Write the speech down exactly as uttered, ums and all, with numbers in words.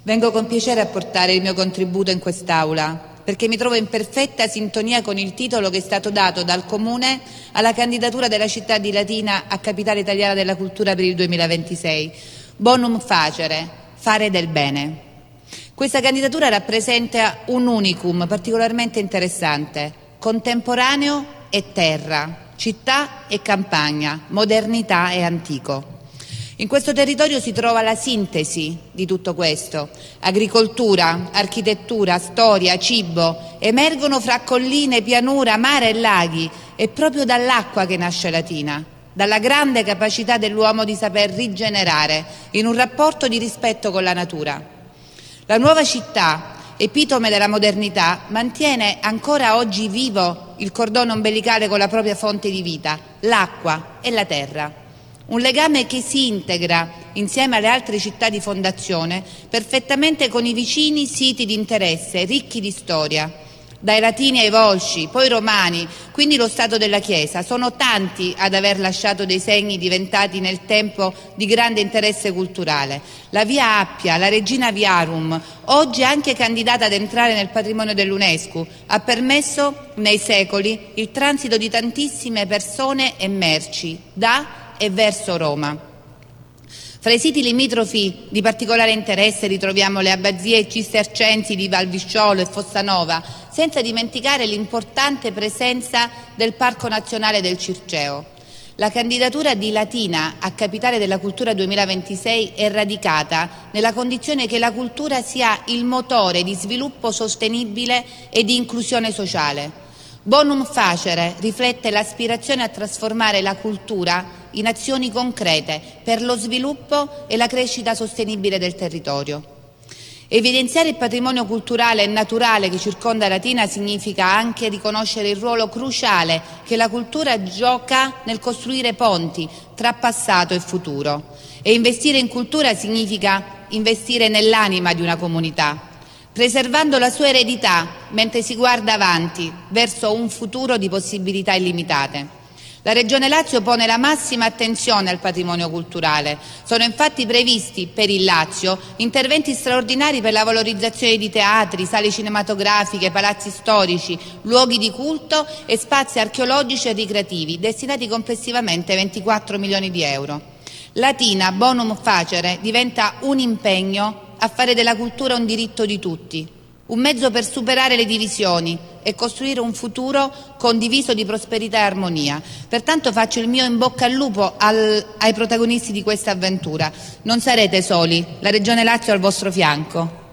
Vengo con piacere a portare il mio contributo in quest'Aula, perché mi trovo in perfetta sintonia con il titolo che è stato dato dal Comune alla candidatura della città di Latina a Capitale Italiana della Cultura per il duemilaventisei. Bonum facere, fare del bene. Questa candidatura rappresenta un unicum particolarmente interessante, contemporaneo e terra, città e campagna, modernità e antico. In questo territorio si trova la sintesi di tutto questo. Agricoltura, architettura, storia, cibo emergono fra colline, pianura, mare e laghi. È proprio dall'acqua che nasce Latina, dalla grande capacità dell'uomo di saper rigenerare in un rapporto di rispetto con la natura. La nuova città, epitome della modernità, mantiene ancora oggi vivo il cordone ombelicale con la propria fonte di vita, l'acqua e la terra. Un legame che si integra, insieme alle altre città di fondazione, perfettamente con i vicini siti di interesse, ricchi di storia. Dai Latini ai Volsci, poi i Romani, quindi lo Stato della Chiesa. Sono tanti ad aver lasciato dei segni diventati nel tempo di grande interesse culturale. La Via Appia, la Regina Viarum, oggi anche candidata ad entrare nel patrimonio dell'UNESCO, ha permesso nei secoli il transito di tantissime persone e merci da e verso Roma. Fra i siti limitrofi di particolare interesse ritroviamo le abbazie cistercensi di Valvisciolo e Fossanova, senza dimenticare l'importante presenza del Parco Nazionale del Circeo. La candidatura di Latina a Capitale della Cultura duemilaventisei è radicata nella condizione che la cultura sia il motore di sviluppo sostenibile e di inclusione sociale. Bonum facere riflette l'aspirazione a trasformare la cultura in azioni concrete per lo sviluppo e la crescita sostenibile del territorio. Evidenziare il patrimonio culturale e naturale che circonda Latina significa anche riconoscere il ruolo cruciale che la cultura gioca nel costruire ponti tra passato e futuro. E investire in cultura significa investire nell'anima di una comunità, preservando la sua eredità mentre si guarda avanti verso un futuro di possibilità illimitate. La Regione Lazio pone la massima attenzione al patrimonio culturale. Sono infatti previsti per il Lazio interventi straordinari per la valorizzazione di teatri, sale cinematografiche, palazzi storici, luoghi di culto e spazi archeologici e ricreativi, destinati complessivamente ventiquattro milioni di euro. Latina, bonum facere, diventa un impegno a fare della cultura un diritto di tutti, un mezzo per superare le divisioni e costruire un futuro condiviso di prosperità e armonia. Pertanto faccio il mio in bocca al lupo al, ai protagonisti di questa avventura. Non sarete soli, la Regione Lazio è al vostro fianco.